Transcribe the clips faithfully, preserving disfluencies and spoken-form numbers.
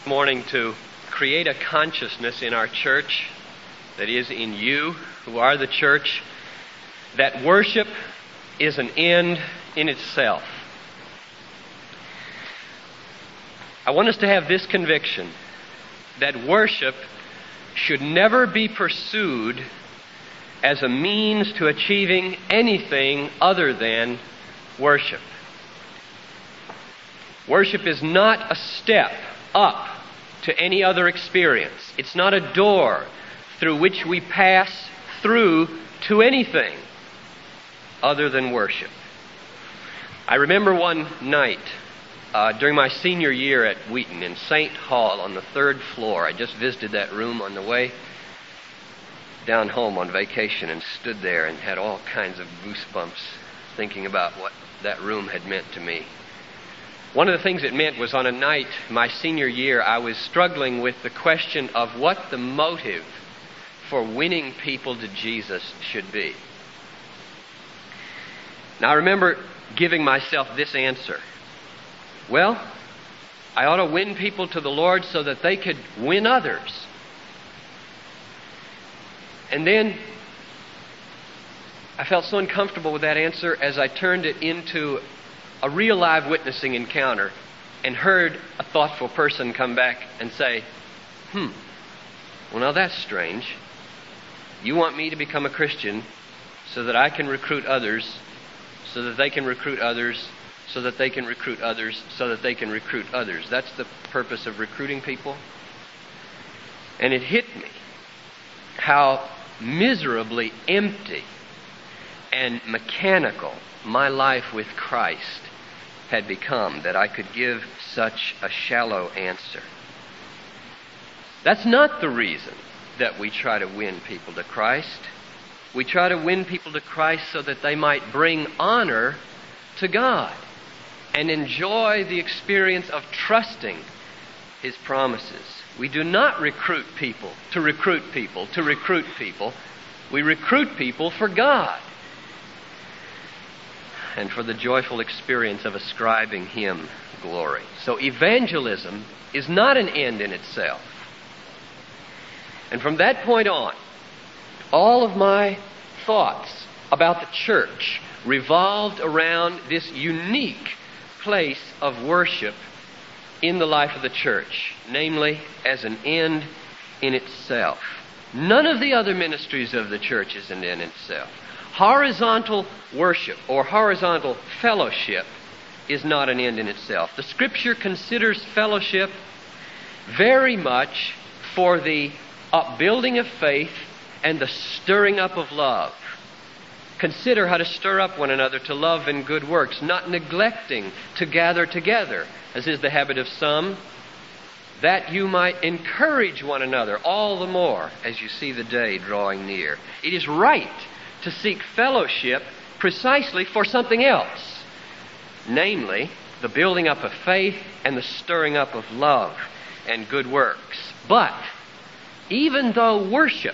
morning to create a consciousness in our church, that is in you who are the church, that worship is an end in itself. I want us to have this conviction that worship should never be pursued as a means to achieving anything other than worship. Worship is not a step up to any other experience. It's not a door through which we pass through to anything other than worship. I remember one night uh, during my senior year at Wheaton in Saint Hall on the third floor. I just visited that room on the way down home on vacation and stood there and had all kinds of goosebumps thinking about what that room had meant to me. One of the things it meant was on a night, my senior year, I was struggling with the question of what the motive for winning people to Jesus should be. Now I remember giving myself this answer. Well, I ought to win people to the Lord so that they could win others. And then I felt so uncomfortable with that answer as I turned it into a real live witnessing encounter and heard a thoughtful person come back and say, hmm, well now that's strange. You want me to become a Christian so that I can recruit others, so that they can recruit others, so that they can recruit others, so that they can recruit others. That's the purpose of recruiting people. And it hit me how miserably empty and mechanical my life with Christ had become, that I could give such a shallow answer. That's not the reason that we try to win people to Christ. We try to win people to Christ so that they might bring honor to God and enjoy the experience of trusting His promises. We do not recruit people to recruit people to recruit people. We recruit people for God and for the joyful experience of ascribing Him glory. So evangelism is not an end in itself. And from that point on, all of my thoughts about the church revolved around this unique place of worship in the life of the church, namely as an end in itself. None of the other ministries of the church is an end in itself. Horizontal worship or horizontal fellowship is not an end in itself. The Scripture considers fellowship very much for the upbuilding of faith and the stirring up of love. Consider how to stir up one another to love and good works, not neglecting to gather together, as is the habit of some, that you might encourage one another all the more as you see the day drawing near. It is right to seek fellowship precisely for something else, namely the building up of faith and the stirring up of love and good works. But even though worship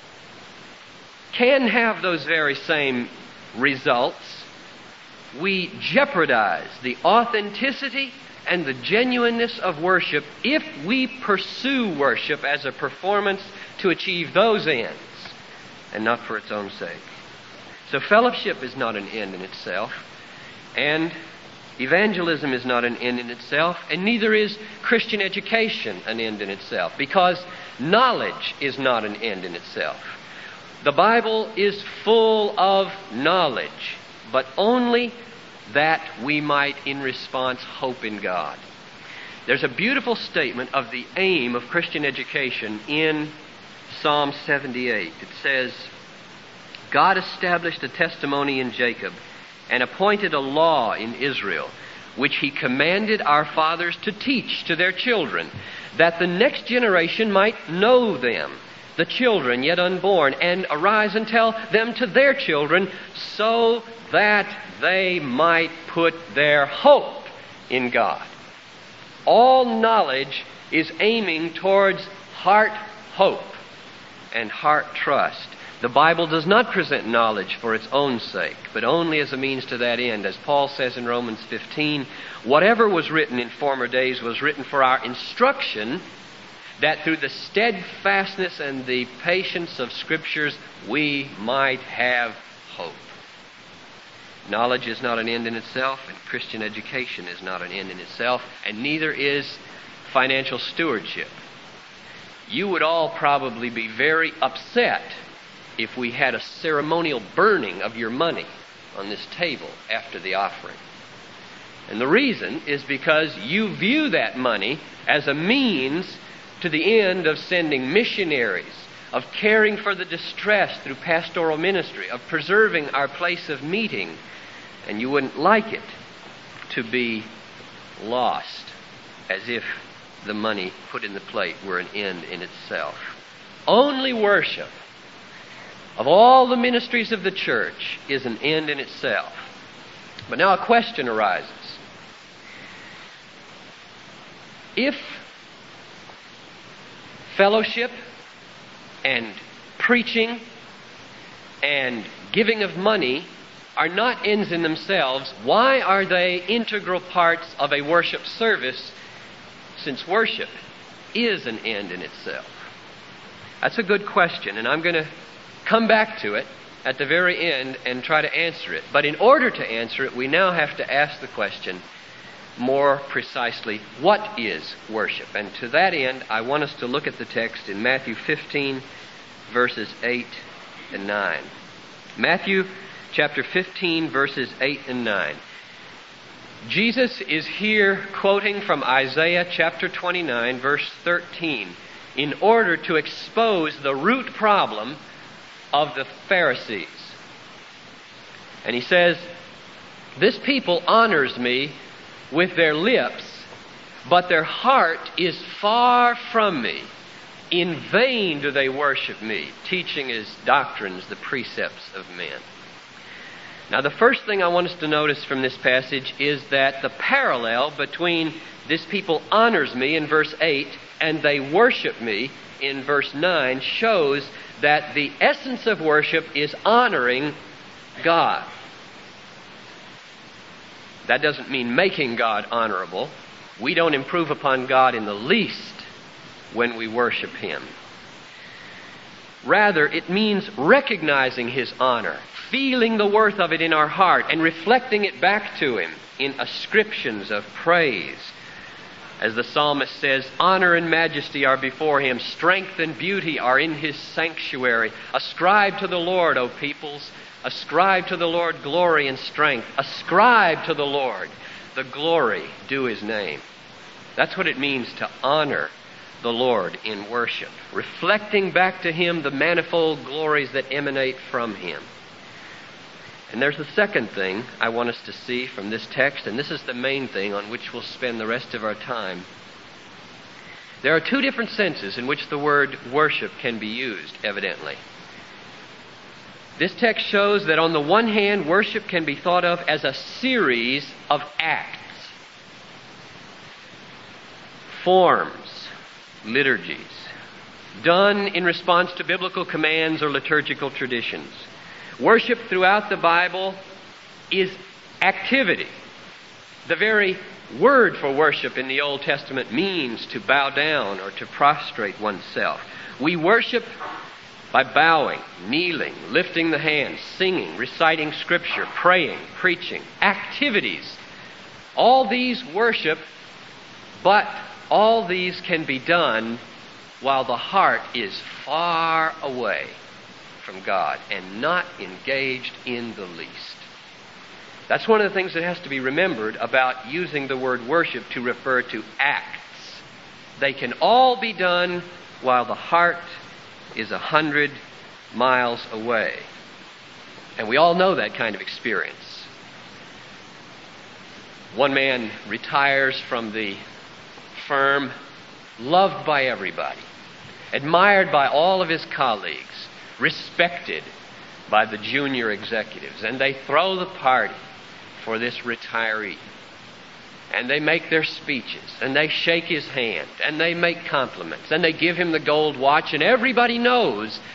can have those very same results, we jeopardize the authenticity and the genuineness of worship if we pursue worship as a performance to achieve those ends and not for its own sake. So fellowship is not an end in itself, and evangelism is not an end in itself, and neither is Christian education an end in itself, because knowledge is not an end in itself. The Bible is full of knowledge, but only that we might in response hope in God. There's a beautiful statement of the aim of Christian education in Psalm seventy-eight. It says, God established a testimony in Jacob and appointed a law in Israel, which He commanded our fathers to teach to their children, that the next generation might know them, the children yet unborn, and arise and tell them to their children, so that they might put their hope in God. All knowledge is aiming towards heart hope and heart trust. The Bible does not present knowledge for its own sake, but only as a means to that end. As Paul says in Romans fifteen, whatever was written in former days was written for our instruction, that through the steadfastness and the patience of Scriptures we might have hope. Knowledge is not an end in itself, and Christian education is not an end in itself, and neither is financial stewardship. You would all probably be very upset if we had a ceremonial burning of your money on this table after the offering. And the reason is because you view that money as a means to the end of sending missionaries, of caring for the distressed through pastoral ministry, of preserving our place of meeting, and you wouldn't like it to be lost as if the money put in the plate were an end in itself. Only worship of all the ministries of the church is an end in itself. But now a question arises. If fellowship and preaching and giving of money are not ends in themselves, why are they integral parts of a worship service, since worship is an end in itself? That's a good question, and I'm going to come back to it at the very end and try to answer it. But in order to answer it, we now have to ask the question more precisely, what is worship? And to that end, I want us to look at the text in Matthew fifteen, verses eight and nine. Matthew chapter fifteen, verses eight and nine. Jesus is here quoting from Isaiah chapter twenty-nine, verse thirteen, in order to expose the root problem of the Pharisees. And he says, "This people honors me with their lips, but their heart is far from me. In vain do they worship me, teaching as doctrines the precepts of men." Now, the first thing I want us to notice from this passage is that the parallel between "this people honors me" in verse eight and "they worship me" in verse nine shows that the essence of worship is honoring God. That doesn't mean making God honorable. We don't improve upon God in the least when we worship Him. Rather, it means recognizing His honor, feeling the worth of it in our heart, and reflecting it back to Him in ascriptions of praise. As the psalmist says, "Honor and majesty are before Him, strength and beauty are in His sanctuary. Ascribe to the Lord, O peoples, ascribe to the Lord glory and strength. Ascribe to the Lord the glory due His name." That's what it means to honor the Lord in worship, reflecting back to Him the manifold glories that emanate from Him. And there's the second thing I want us to see from this text, and this is the main thing on which we'll spend the rest of our time. There are two different senses in which the word worship can be used, evidently. This text shows that on the one hand, worship can be thought of as a series of acts, forms, liturgies, done in response to biblical commands or liturgical traditions. Worship throughout the Bible is activity. The very word for worship in the Old Testament means to bow down or to prostrate oneself. We worship by bowing, kneeling, lifting the hands, singing, reciting Scripture, praying, preaching, activities. All these worship, but all these can be done while the heart is far away from God and not engaged in the least. That's one of the things that has to be remembered about using the word worship to refer to acts. They can all be done while the heart is a hundred miles away. And we all know that kind of experience. One man retires from the firm, loved by everybody, admired by all of his colleagues, respected by the junior executives, and they throw the party for this retiree. And they make their speeches, and they shake his hand, and they make compliments, and they give him the gold watch, and everybody knows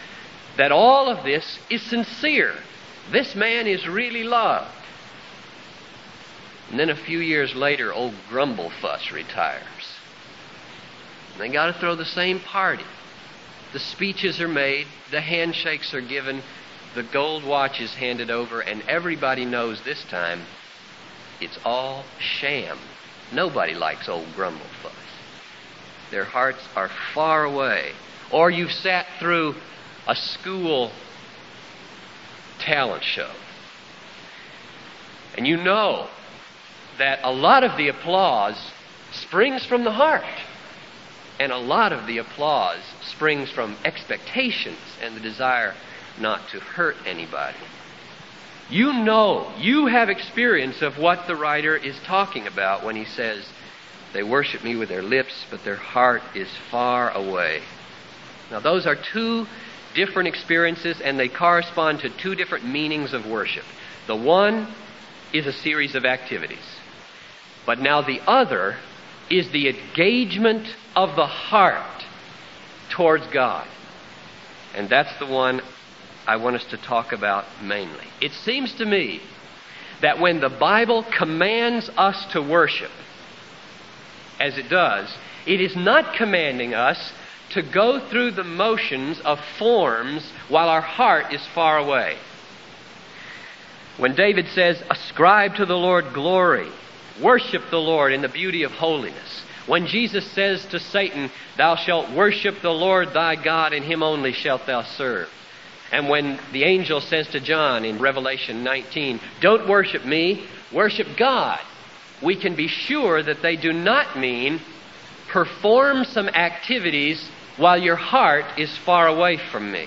that all of this is sincere. This man is really loved. And then a few years later, old Grumblefuss retires. And they got to throw the same party. The speeches are made, the handshakes are given, the gold watch is handed over, and everybody knows this time it's all sham. Nobody likes old Grumblefuss. Their hearts are far away. Or you've sat through a school talent show, and you know that a lot of the applause springs from the heart, and a lot of the applause springs from expectations and the desire not to hurt anybody. You know, you have experience of what the writer is talking about when he says, they worship me with their lips, but their heart is far away. Now, those are two different experiences, and they correspond to two different meanings of worship. The one is a series of activities. But now the other is the engagement of the heart towards God. And that's the one I want us to talk about mainly. It seems to me that when the Bible commands us to worship, as it does, it is not commanding us to go through the motions of forms while our heart is far away. When David says, ascribe to the Lord glory, worship the Lord in the beauty of holiness. When Jesus says to Satan, thou shalt worship the Lord thy God, and him only shalt thou serve. And when the angel says to John in Revelation nineteen, don't worship me, worship God, we can be sure that they do not mean perform some activities while your heart is far away from me.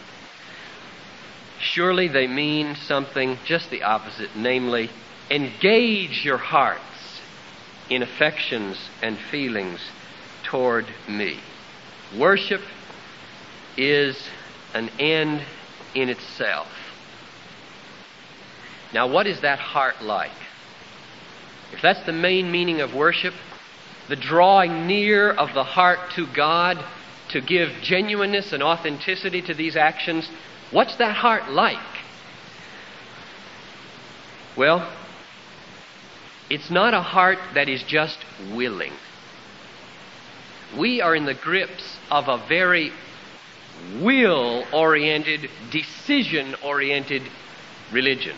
Surely they mean something just the opposite, namely, engage your hearts in affections and feelings toward me. Worship is an end in itself. Now, what is that heart like? If that's the main meaning of worship, the drawing near of the heart to God to give genuineness and authenticity to these actions, what's that heart like? Well, it's not a heart that is just willing. We are in the grips of a very will-oriented, decision-oriented religion.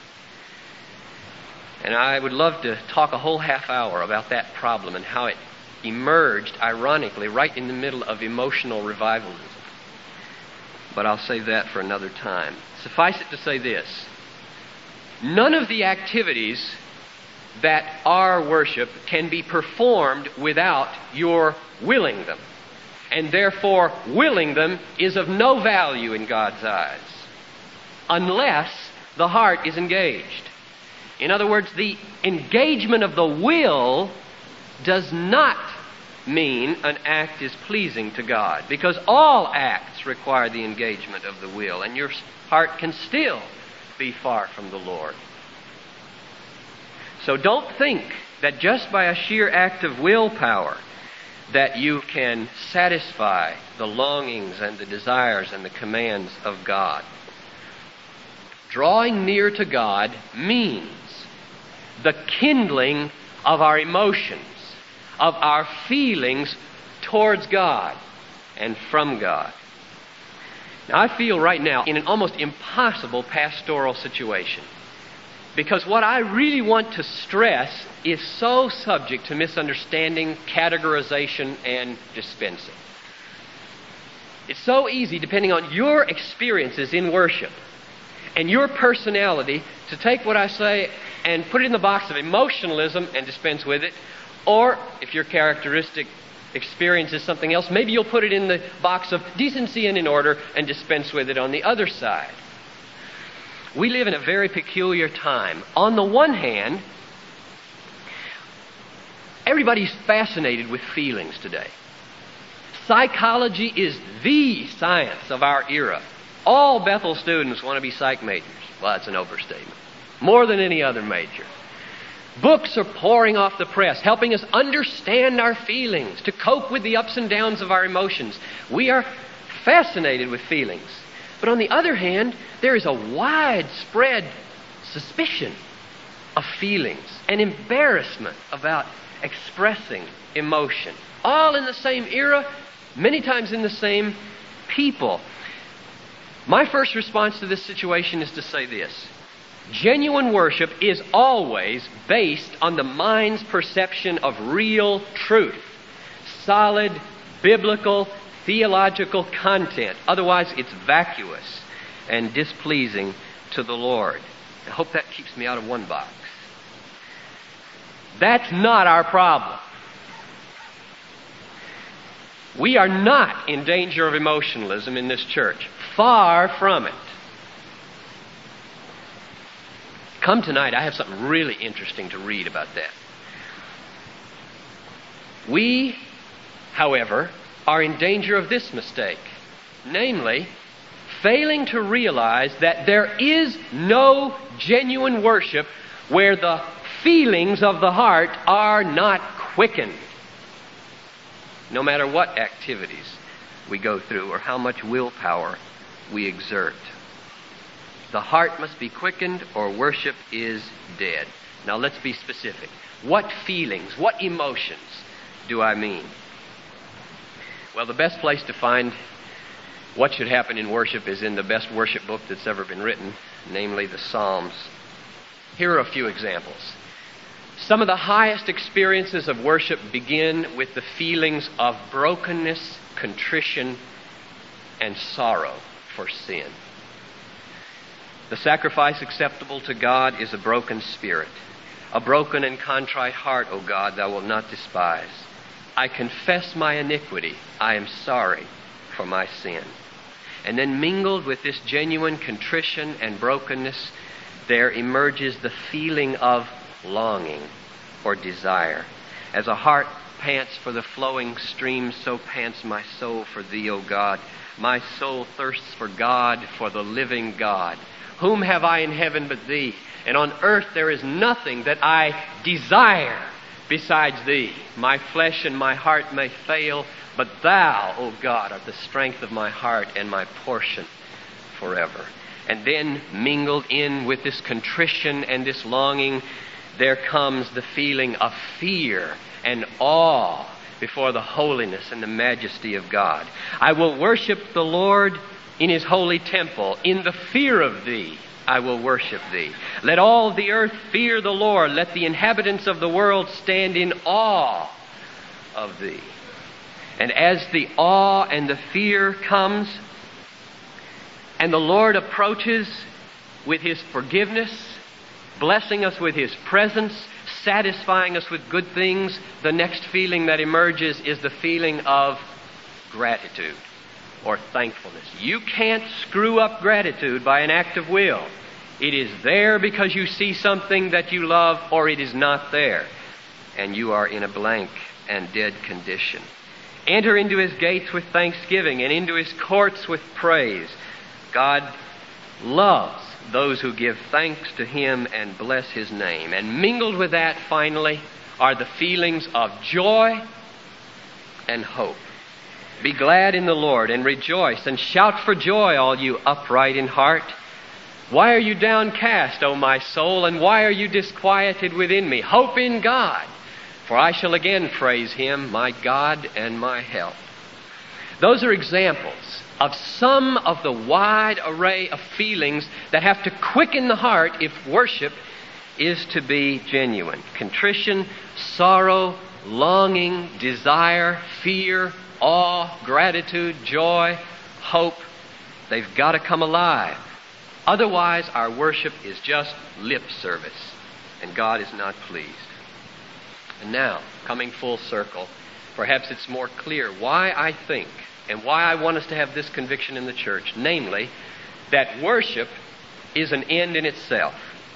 And I would love to talk a whole half hour about that problem and how it emerged, ironically, right in the middle of emotional revivalism. But I'll save that for another time. Suffice it to say this: none of the activities that are worship can be performed without your willing them. And therefore, willing them is of no value in God's eyes unless the heart is engaged. In other words, the engagement of the will does not mean an act is pleasing to God, because all acts require the engagement of the will, and your heart can still be far from the Lord. So don't think that just by a sheer act of willpower that you can satisfy the longings and the desires and the commands of God. Drawing near to God means the kindling of our emotions, of our feelings towards God and from God. Now, I feel right now in an almost impossible pastoral situation, because what I really want to stress is so subject to misunderstanding, categorization, and dispensing. It's so easy, depending on your experiences in worship and your personality, to take what I say and put it in the box of emotionalism and dispense with it. Or, if your characteristic experience is something else, maybe you'll put it in the box of decency and in order and dispense with it on the other side. We live in a very peculiar time. On the one hand, everybody's fascinated with feelings today. Psychology is the science of our era. All Bethel students want to be psych majors. Well, that's an overstatement. More than any other major. Books are pouring off the press, helping us understand our feelings, to cope with the ups and downs of our emotions. We are fascinated with feelings. But on the other hand, there is a widespread suspicion of feelings and embarrassment about expressing emotion. All in the same era, many times in the same people. My first response to this situation is to say this. Genuine worship is always based on the mind's perception of real truth, solid, biblical, theological content. Otherwise, it's vacuous and displeasing to the Lord. I hope that keeps me out of one box. That's not our problem. We are not in danger of emotionalism in this church. Far from it. Come tonight, I have something really interesting to read about that. We, however, are in danger of this mistake. Namely, failing to realize that there is no genuine worship where the feelings of the heart are not quickened. No matter what activities we go through or how much willpower we exert. The heart must be quickened or worship is dead. Now let's be specific. What feelings, what emotions do I mean? Well, the best place to find what should happen in worship is in the best worship book that's ever been written, namely the Psalms. Here are a few examples. Some of the highest experiences of worship begin with the feelings of brokenness, contrition, and sorrow for sin. The sacrifice acceptable to God is a broken spirit. A broken and contrite heart, O God, thou wilt not despise. I confess my iniquity. I am sorry for my sin. And then mingled with this genuine contrition and brokenness, there emerges the feeling of longing or desire. As a heart pants for the flowing stream, so pants my soul for thee, O God. My soul thirsts for God, for the living God. Whom have I in heaven but thee? And on earth there is nothing that I desire besides thee. My flesh and my heart may fail, but thou, O God, art the strength of my heart and my portion forever. And then mingled in with this contrition and this longing, there comes the feeling of fear and awe before the holiness and the majesty of God. I will worship the Lord in His holy temple. In the fear of thee, I will worship thee. Let all the earth fear the Lord. Let the inhabitants of the world stand in awe of thee. And as the awe and the fear comes, and the Lord approaches with His forgiveness, blessing us with His presence, satisfying us with good things, the next feeling that emerges is the feeling of gratitude or thankfulness. You can't screw up gratitude by an act of will. It is there because you see something that you love, or it is not there, and you are in a blank and dead condition. Enter into His gates with thanksgiving and into His courts with praise. God loves those who give thanks to Him and bless His name. And mingled with that, finally, are the feelings of joy and hope. Be glad in the Lord and rejoice and shout for joy, all you upright in heart. Why are you downcast, O my soul, and why are you disquieted within me? Hope in God, for I shall again praise Him, my God and my help. Those are examples of some of the wide array of feelings that have to quicken the heart if worship is to be genuine. Contrition, sorrow, longing, desire, fear, awe, gratitude, joy, hope. They've got to come alive. Otherwise, our worship is just lip service, and God is not pleased. And now, coming full circle, perhaps it's more clear why I think and why I want us to have this conviction in the church, namely, that worship is an end in itself.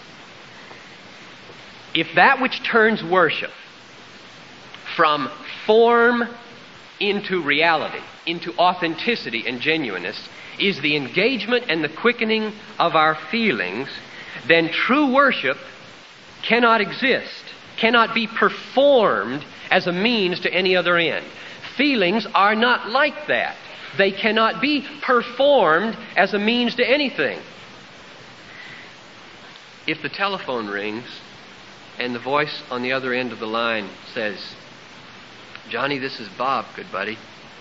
If that which turns worship from form into reality, into authenticity and genuineness, is the engagement and the quickening of our feelings, then true worship cannot exist, cannot be performed as a means to any other end. Feelings are not like that. They cannot be performed as a means to anything. If the telephone rings and the voice on the other end of the line says, "Johnny, this is Bob, good buddy.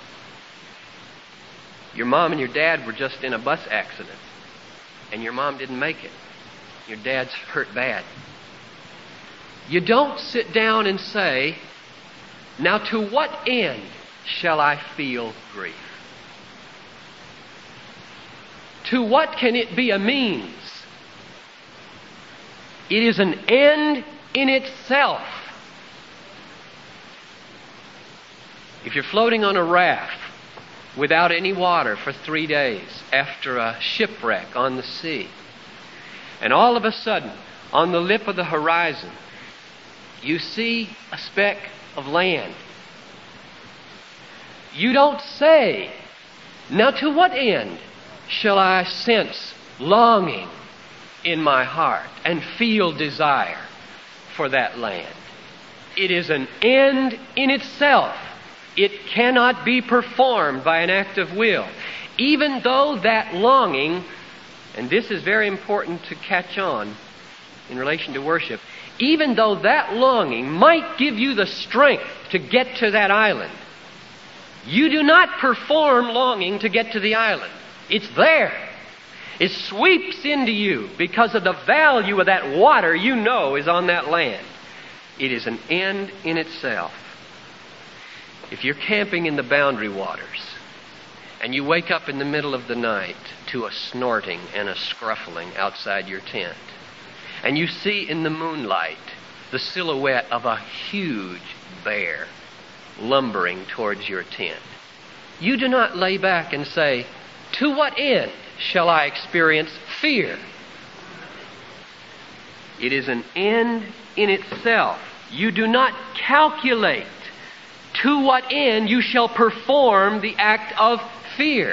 Your mom and your dad were just in a bus accident, and your mom didn't make it. Your dad's hurt bad." You don't sit down and say, "Now to what end shall I feel grief? To what can it be a means?" It is an end in itself. If you're floating on a raft without any water for three days after a shipwreck on the sea, and all of a sudden, on the lip of the horizon, you see a speck of land, you don't say, "Now to what end shall I sense longing in my heart and feel desire for that land?" It is an end in itself. It cannot be performed by an act of will. Even though that longing, and this is very important to catch on in relation to worship, even though that longing might give you the strength to get to that island, you do not perform longing to get to the island. It's there. It sweeps into you because of the value of that water you know is on that land. It is an end in itself. If you're camping in the boundary waters and you wake up in the middle of the night to a snorting and a scruffling outside your tent, and you see in the moonlight the silhouette of a huge bear lumbering towards your tent, you do not lay back and say, "To what end shall I experience fear?" It is an end in itself. You do not calculate to what end you shall perform the act of fear.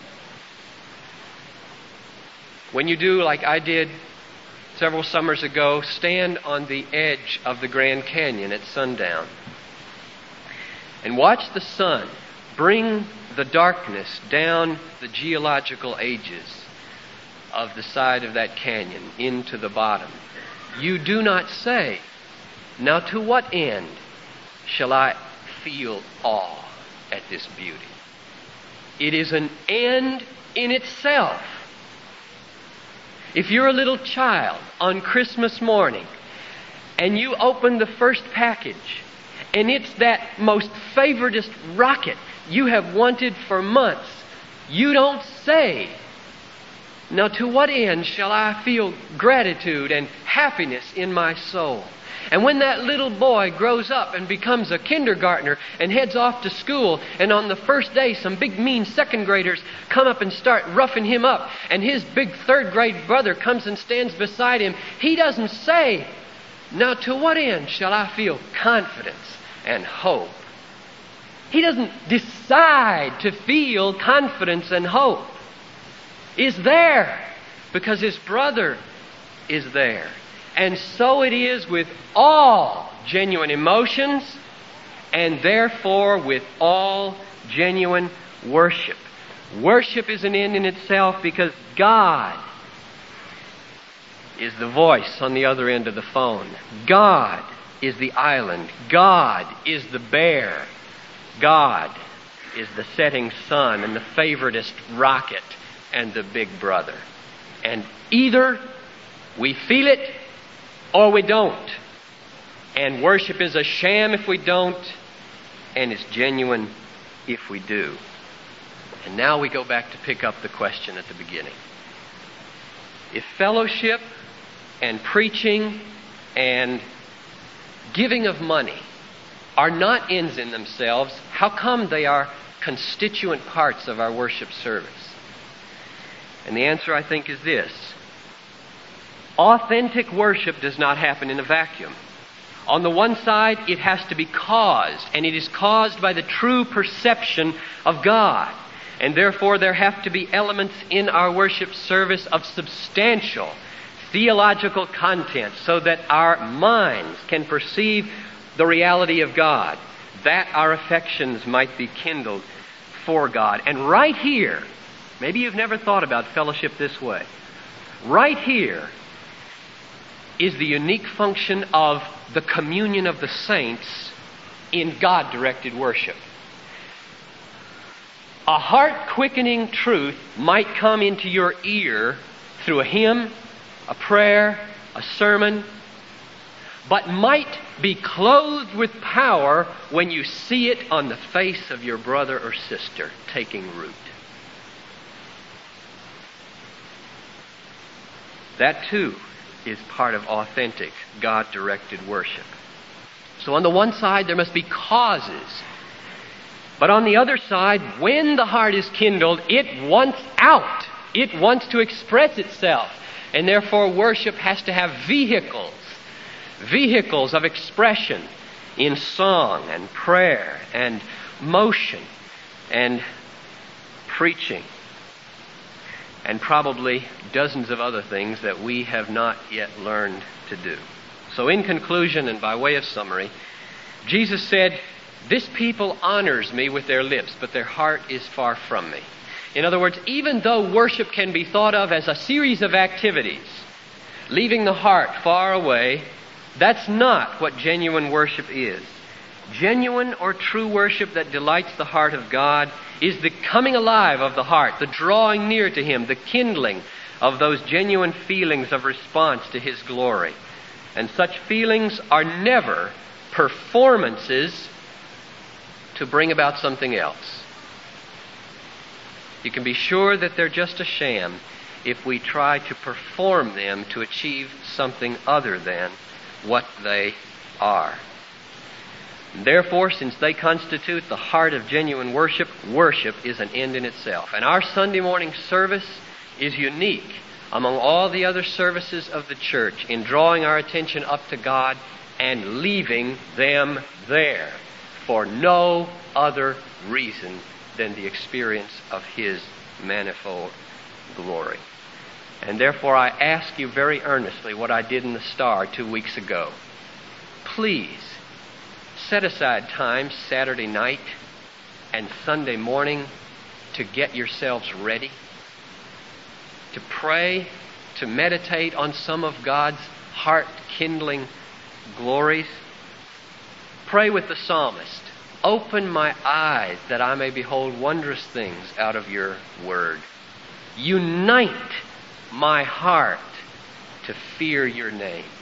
When you do, like I did several summers ago, stand on the edge of the Grand Canyon at sundown and watch the sun bring the darkness down the geological ages of the side of that canyon into the bottom, you do not say, "Now to what end shall I feel awe at this beauty?" It is an end in itself. If you're a little child on Christmas morning and you open the first package and it's that most favoritist rocket you have wanted for months, you don't say, "Now to what end shall I feel gratitude and happiness in my soul?" And when that little boy grows up and becomes a kindergartner and heads off to school, and on the first day some big mean second graders come up and start roughing him up, and his big third grade brother comes and stands beside him, he doesn't say, "Now to what end shall I feel confidence and hope?" He doesn't decide to feel confidence and hope. It's there because his brother is there. And so it is with all genuine emotions, and therefore with all genuine worship. Worship is an end in itself because God is the voice on the other end of the phone. God is the island. God is the bear. God is the setting sun and the favoritist rocket and the big brother. And either we feel it or we don't. And worship is a sham if we don't, and it's genuine if we do. And now we go back to pick up the question at the beginning. If fellowship and preaching and giving of money are not ends in themselves, how come they are constituent parts of our worship service? And the answer, I think, is this. Authentic worship does not happen in a vacuum. On the one side, it has to be caused, and it is caused by the true perception of God. And therefore, there have to be elements in our worship service of substantial theological content so that our minds can perceive the reality of God, that our affections might be kindled for God. And right here, maybe you've never thought about fellowship this way. Right here is the unique function of the communion of the saints in God-directed worship. A heart-quickening truth might come into your ear through a hymn, a prayer, a sermon, but might be clothed with power when you see it on the face of your brother or sister taking root. That too is part of authentic, God-directed worship. So on the one side, there must be causes. But on the other side, when the heart is kindled, it wants out. It wants to express itself. And therefore, worship has to have vehicles. Vehicles of expression in song and prayer and motion and preaching. And probably dozens of other things that we have not yet learned to do. So in conclusion and by way of summary, Jesus said, "This people honors me with their lips, but their heart is far from me." In other words, even though worship can be thought of as a series of activities, leaving the heart far away, that's not what genuine worship is. Genuine or true worship that delights the heart of God is the coming alive of the heart, the drawing near to Him, the kindling of those genuine feelings of response to His glory. And such feelings are never performances to bring about something else. You can be sure that they're just a sham if we try to perform them to achieve something other than what they are. And therefore, since they constitute the heart of genuine worship, worship is an end in itself. And our Sunday morning service is unique among all the other services of the church in drawing our attention up to God and leaving them there for no other reason than the experience of His manifold glory. And therefore I ask you very earnestly what I did in the Star two weeks ago. Please set aside time Saturday night and Sunday morning to get yourselves ready, to pray, to meditate on some of God's heart-kindling glories. Pray with the psalmist, "Open my eyes that I may behold wondrous things out of your word. Unite my heart to fear your name."